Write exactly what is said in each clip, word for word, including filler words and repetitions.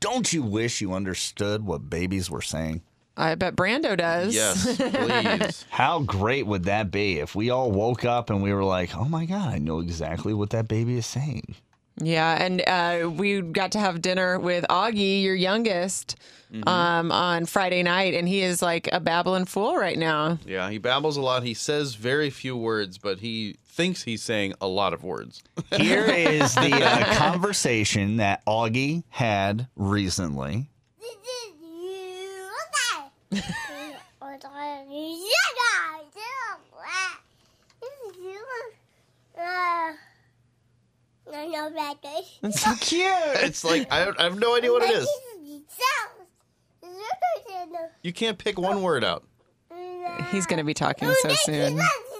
Don't you wish you understood what babies were saying? I bet Brando does. Yes, please. How great would that be if we all woke up and we were like, oh my God, I know exactly what that baby is saying. Yeah, and uh, we got to have dinner with Augie, your youngest, mm-hmm. um, on Friday night, and he is like a babbling fool right now. Yeah, he babbles a lot. He says very few words, but he thinks he's saying a lot of words. Here is the uh, conversation that Augie had recently. It's so cute. It's like, I, I have no idea what it is. You can't pick one word out. He's going to be talking so soon.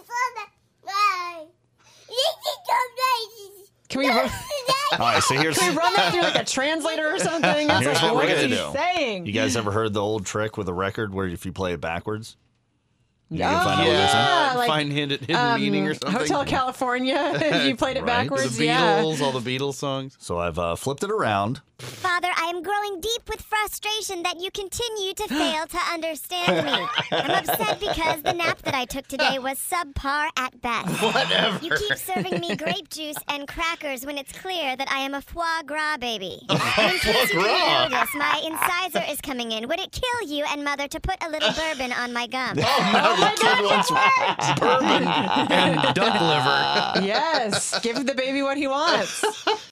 Can we run, All right, so here's can we run that through like a translator or something? It's Here's like, what what we're is gonna he do. saying? You guys ever heard the old trick with a record where if you play it backwards, you Oh, can find out what yeah. they're saying? like, Find hidden, hidden Um, meaning or something. Hotel California. If you played it Right. backwards, The yeah. Beatles, all the Beatles songs. So I've uh, flipped it around. Father, I am growing deep with frustration that you continue to fail to understand me. I'm upset because the nap that I took today was subpar at best. Whatever. You keep serving me grape juice and crackers when it's clear that I am a foie gras baby. And in case you didn't notice, my incisor is coming in. Would it kill you and Mother to put a little bourbon on my gum? Oh, my kid wants bourbon and duck liver. Yes. Give the baby what he wants.